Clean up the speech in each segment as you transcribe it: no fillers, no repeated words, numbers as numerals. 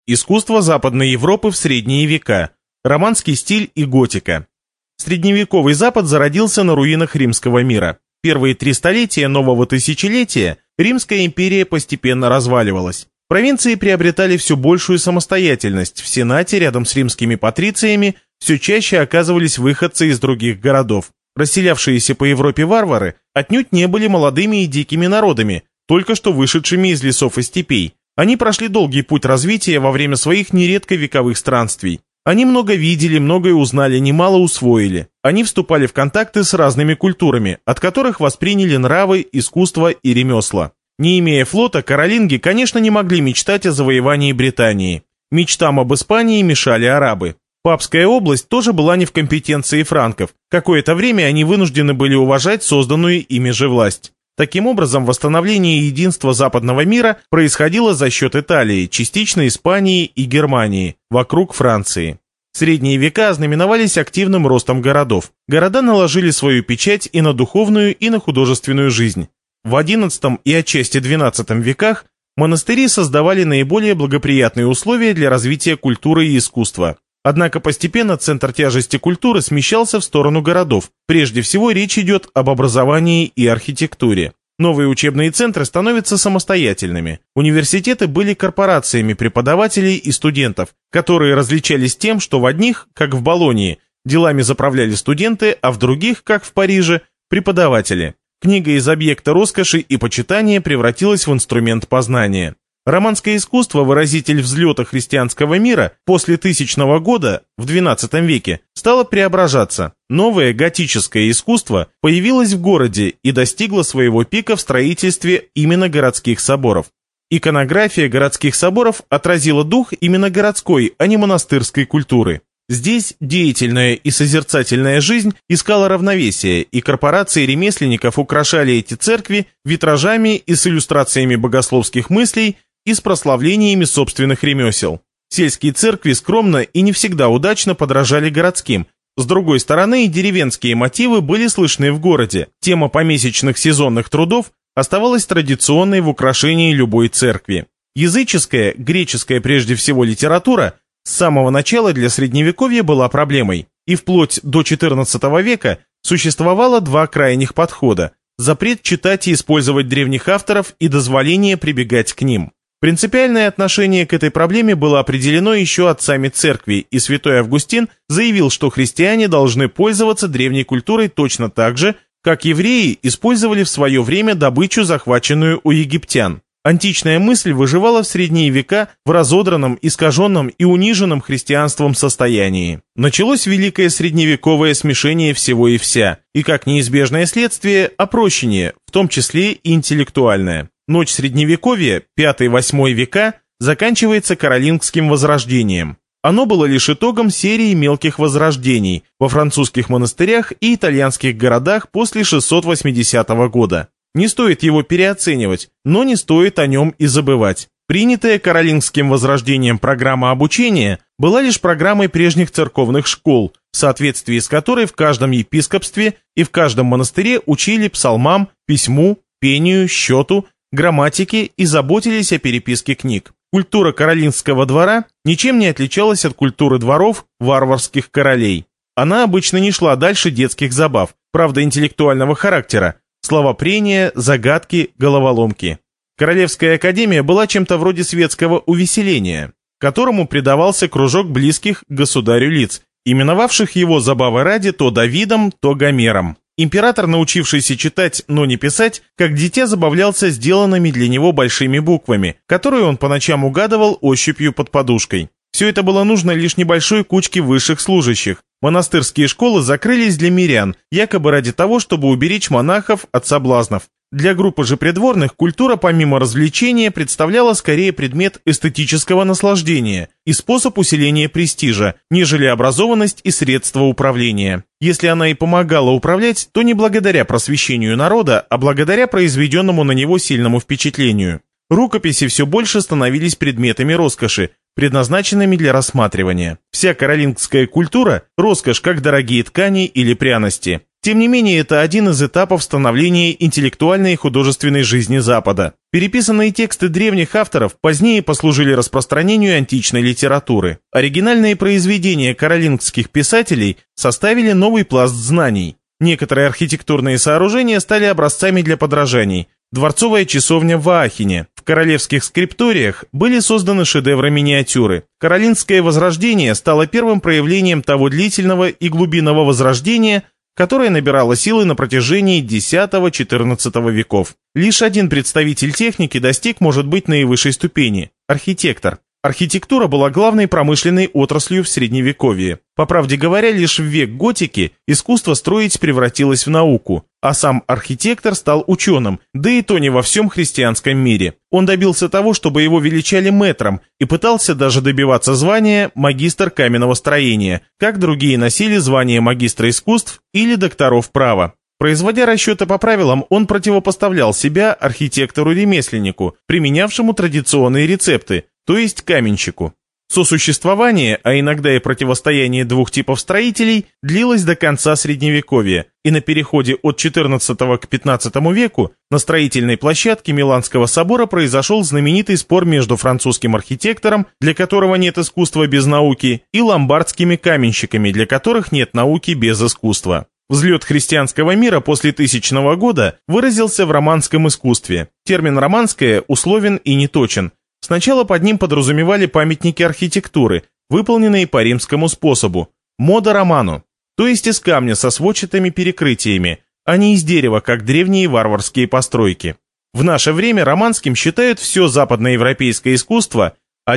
Искусство Западной Европы в средние века. Романский стиль и готика. Средневековый Запад зародился на руинах римского мира. Первые 3 столетия нового тысячелетия Римская империя постепенно разваливалась. Провинции приобретали все большую самостоятельность. В Сенате рядом с римскими патрициями все чаще оказывались выходцы из других городов. Расселявшиеся по Европе варвары отнюдь не были молодыми и дикими народами, только что вышедшими из лесов и степей. Они прошли долгий путь развития во время своих нередко вековых странствий. Они много видели, многое узнали, немало усвоили. Они вступали в контакты с разными культурами, от которых восприняли нравы, искусство и ремесла. Не имея флота, каролинги, конечно, не могли мечтать о завоевании Британии. Мечтам об Испании мешали арабы. Папская область тоже была не в компетенции франков. Какое-то время они вынуждены были уважать созданную ими же власть. Таким образом, восстановление единства западного мира происходило за счет Италии, частично Испании и Германии, вокруг Франции. Средние века ознаменовались активным ростом городов. Города наложили свою печать и на духовную, и на художественную жизнь. В XI и отчасти XII веках монастыри создавали наиболее благоприятные условия для развития культуры и искусства. Однако постепенно центр тяжести культуры смещался в сторону городов. Прежде всего речь идет об образовании и архитектуре. Новые учебные центры становятся самостоятельными. Университеты были корпорациями преподавателей и студентов, которые различались тем, что в одних, как в Болонии, делами заправляли студенты, а в других, как в Париже, преподаватели. Книга из объекта роскоши и почитания превратилась в инструмент познания. Романское искусство, выразитель взлета христианского мира, после 1000 года, в XII веке, стало преображаться. Новое готическое искусство появилось в городе и достигло своего пика в строительстве именно городских соборов. Иконография городских соборов отразила дух именно городской, а не монастырской культуры. Здесь деятельная и созерцательная жизнь искала равновесия, и корпорации ремесленников украшали эти церкви витражами и с иллюстрациями богословских мыслей и с прославлениями собственных ремесел. Сельские церкви скромно и не всегда удачно подражали городским. С другой стороны, и деревенские мотивы были слышны в городе. Тема помесячных сезонных трудов оставалась традиционной в украшении любой церкви. Языческая, греческая прежде всего литература с самого начала для Средневековья была проблемой, и вплоть до XIV века существовало 2 крайних подхода – запрет читать и использовать древних авторов и дозволение прибегать к ним. Принципиальное отношение к этой проблеме было определено еще отцами церкви, и святой Августин заявил, что христиане должны пользоваться древней культурой точно так же, как евреи использовали в свое время добычу, захваченную у египтян. Античная мысль выживала в средние века в разодранном, искаженном и униженном христианством состоянии. Началось великое средневековое смешение всего и вся, и как неизбежное следствие – опрощение, в том числе и интеллектуальное. Ночь Средневековья, 5-8 века, заканчивается Каролингским возрождением. Оно было лишь итогом серии мелких возрождений во французских монастырях и итальянских городах после 680 года. Не стоит его переоценивать, но не стоит о нем и забывать. Принятая Каролингским возрождением программа обучения была лишь программой прежних церковных школ, в соответствии с которой в каждом епископстве и в каждом монастыре учили псалмам, письму, пению, счету, грамматике и заботились о переписке книг. Культура каролингского двора ничем не отличалась от культуры дворов варварских королей. Она обычно не шла дальше детских забав, правда интеллектуального характера, словопрения, загадки, головоломки. Королевская академия была чем-то вроде светского увеселения, которому предавался кружок близких к государю лиц, именовавших его забавы ради то Давидом, то Гомером. Император, научившийся читать, но не писать, как дитя забавлялся сделанными для него большими буквами, которые он по ночам угадывал ощупью под подушкой. Все это было нужно лишь небольшой кучке высших служащих. Монастырские школы закрылись для мирян, якобы ради того, чтобы уберечь монахов от соблазнов. Для группы же придворных культура помимо развлечения представляла скорее предмет эстетического наслаждения и способ усиления престижа, нежели образованность и средства управления. Если она и помогала управлять, то не благодаря просвещению народа, а благодаря произведенному на него сильному впечатлению. Рукописи все больше становились предметами роскоши, предназначенными для рассматривания. Вся каролингская культура – роскошь, как дорогие ткани или пряности. Тем не менее, это один из этапов становления интеллектуальной и художественной жизни Запада. Переписанные тексты древних авторов позднее послужили распространению античной литературы. Оригинальные произведения каролингских писателей составили новый пласт знаний. Некоторые архитектурные сооружения стали образцами для подражаний. Дворцовая часовня в Аахене. В королевских скрипториях были созданы шедевры-миниатюры. Каролингское возрождение стало первым проявлением того длительного и глубинного возрождения, которое набирало силы на протяжении X-XIV веков. Лишь один представитель техники достиг, может быть, наивысшей ступени – архитектор. Архитектура была главной промышленной отраслью в Средневековье. По правде говоря, лишь в век готики искусство строить превратилось в науку, а сам архитектор стал ученым, да и то не во всем христианском мире. Он добился того, чтобы его величали мэтром, и пытался даже добиваться звания магистр каменного строения, как другие носили звание магистра искусств или докторов права. Производя расчеты по правилам, он противопоставлял себя архитектору-ремесленнику, применявшему традиционные рецепты, то есть каменщику. Сосуществование, а иногда и противостояние двух типов строителей, длилось до конца Средневековья, и на переходе от XIV к XV веку на строительной площадке Миланского собора произошел знаменитый спор между французским архитектором, для которого нет искусства без науки, и ломбардскими каменщиками, для которых нет науки без искусства. Взлет христианского мира после 1000 года выразился в романском искусстве. Термин «романское» условен и неточен. Сначала под ним подразумевали памятники архитектуры, выполненные по римскому способу – мода роману, то есть из камня со сводчатыми перекрытиями, а не из дерева, как древние варварские постройки. В наше время романским считают все западноевропейское искусство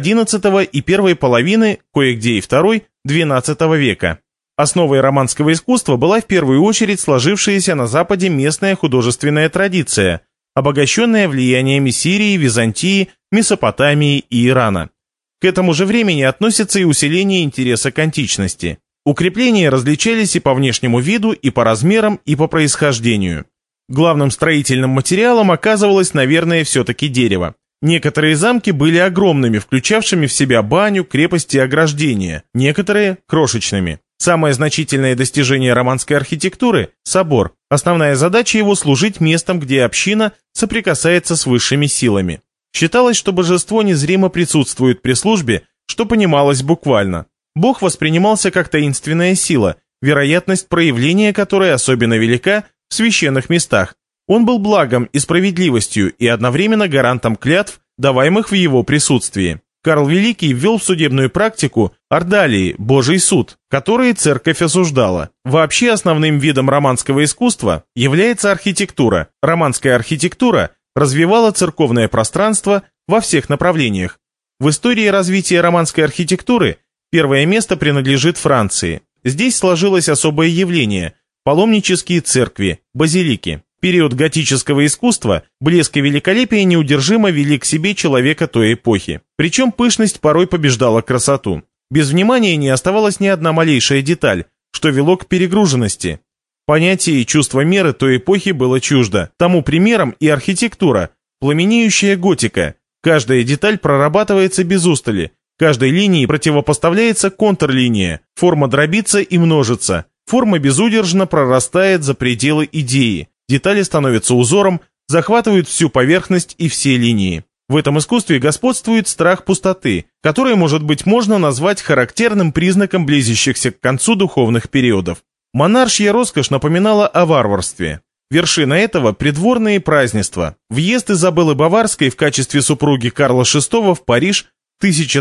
XI и первой половины, кое-где и второй, XII века. Основой романского искусства была в первую очередь сложившаяся на Западе местная художественная традиция, обогащенная влияниями Сирии, Византии, Месопотамии и Ирана. К этому же времени относится и усиление интереса к античности. Укрепления различались и по внешнему виду, и по размерам, и по происхождению. Главным строительным материалом оказывалось, наверное, все-таки дерево. Некоторые замки были огромными, включавшими в себя баню, крепости и ограждения, некоторые – крошечными. Самое значительное достижение романской архитектуры – собор. Основная задача его – служить местом, где община соприкасается с высшими силами. Считалось, что божество незримо присутствует при службе, что понималось буквально. Бог воспринимался как таинственная сила, вероятность проявления которой особенно велика в священных местах. Он был благом и справедливостью и одновременно гарантом клятв, даваемых в его присутствии. Карл Великий ввел в судебную практику ордалии, Божий суд, которые церковь осуждала. Вообще основным видом романского искусства является архитектура. Романская архитектура развивала церковное пространство во всех направлениях. В истории развития романской архитектуры первое место принадлежит Франции. Здесь сложилось особое явление – паломнические церкви, базилики. Период готического искусства, блеск и великолепие неудержимо вели к себе человека той эпохи. Причем пышность порой побеждала красоту. Без внимания не оставалась ни одна малейшая деталь, что вело к перегруженности. Понятие и чувство меры той эпохи было чуждо. Тому примером и архитектура, пламенеющая готика. Каждая деталь прорабатывается без устали, каждой линии противопоставляется контрлиния, форма дробится и множится, форма безудержно прорастает за пределы идеи. Детали становятся узором, захватывают всю поверхность и все линии. В этом искусстве господствует страх пустоты, который, может быть, можно назвать характерным признаком близящихся к концу духовных периодов. Монаршья роскошь напоминала о варварстве. Вершина этого – придворные празднества. Въезд Изабеллы Баварской в качестве супруги Карла VI в Париж в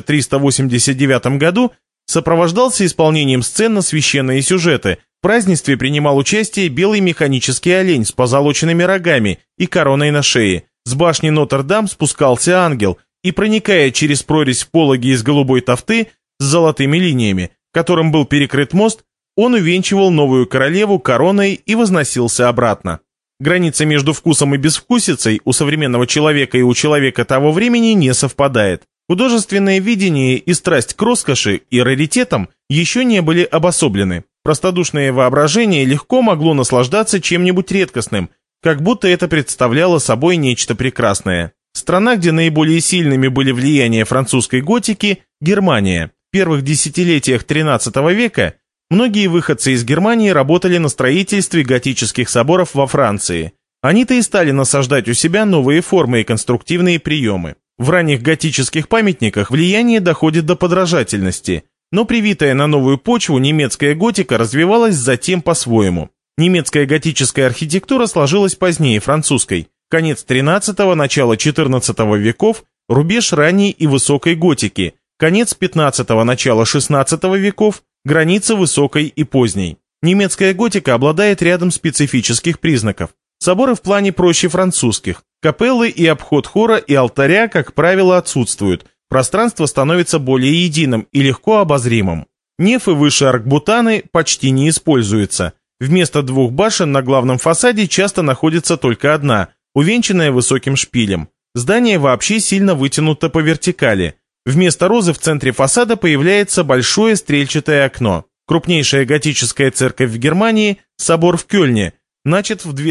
1389 году сопровождался исполнением сцен на священные сюжеты. В празднестве принимал участие белый механический олень с позолоченными рогами и короной на шее. С башни Нотр-Дам спускался ангел и, проникая через прорезь в пологе из голубой тафты с золотыми линиями, которым был перекрыт мост, он увенчивал новую королеву короной и возносился обратно. Граница между вкусом и безвкусицей у современного человека и у человека того времени не совпадает. Художественное видение и страсть к роскоши и раритетам еще не были обособлены. Простодушное воображение легко могло наслаждаться чем-нибудь редкостным, как будто это представляло собой нечто прекрасное. Страна, где наиболее сильными были влияния французской готики – Германия. В первых десятилетиях XIII века Многие выходцы из Германии работали на строительстве готических соборов во Франции. Они-то и стали насаждать у себя новые формы и конструктивные приемы. В ранних готических памятниках влияние доходит до подражательности, но привитая на новую почву немецкая готика развивалась затем по-своему. Немецкая готическая архитектура сложилась позднее французской. Конец XIII – начало XIV веков, рубеж ранней и высокой готики, конец XV – начало XVI веков, граница высокой и поздней. Немецкая готика обладает рядом специфических признаков. Соборы в плане проще французских. Капеллы и обход хора и алтаря, как правило, отсутствуют. Пространство становится более единым и легко обозримым. Нефы выше аркбутаны почти не используются. Вместо двух башен на главном фасаде часто находится только одна, увенчанная высоким шпилем. Здание вообще сильно вытянуто по вертикали. Вместо розы в центре фасада появляется большое стрельчатое окно. Крупнейшая готическая церковь в Германии, собор в Кёльне, начат в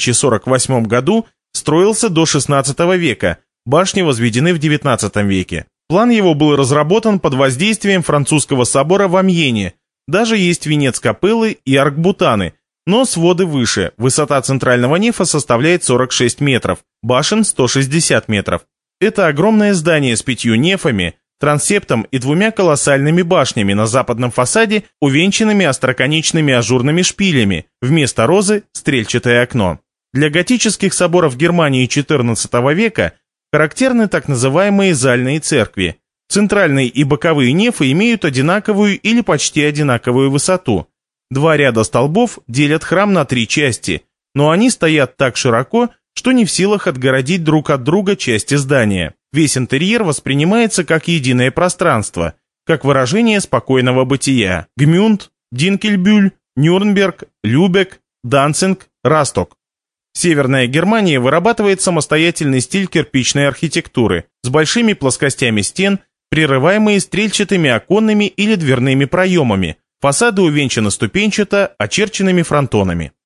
2048 году, строился до XVI века, башни возведены в XIX веке. План его был разработан под воздействием французского собора в Амьене. Даже есть венец капеллы и аркбутаны, но своды выше, высота центрального нефа составляет 46 метров, башен 160 метров. Это огромное здание с 5 нефами, трансептом и 2 колоссальными башнями на западном фасаде, увенчанными остроконечными ажурными шпилями, вместо розы – стрельчатое окно. Для готических соборов Германии XIV века характерны так называемые зальные церкви. Центральные и боковые нефы имеют одинаковую или почти одинаковую высоту. 2 ряда столбов делят храм на 3 части, но они стоят так широко, что не в силах отгородить друг от друга части здания. Весь интерьер воспринимается как единое пространство, как выражение спокойного бытия. Гмюнд, Динкельбюль, Нюрнберг, Любек, Данцинг, Росток. Северная Германия вырабатывает самостоятельный стиль кирпичной архитектуры с большими плоскостями стен, прерываемые стрельчатыми оконными или дверными проемами. Фасады увенчаны ступенчато очерченными фронтонами.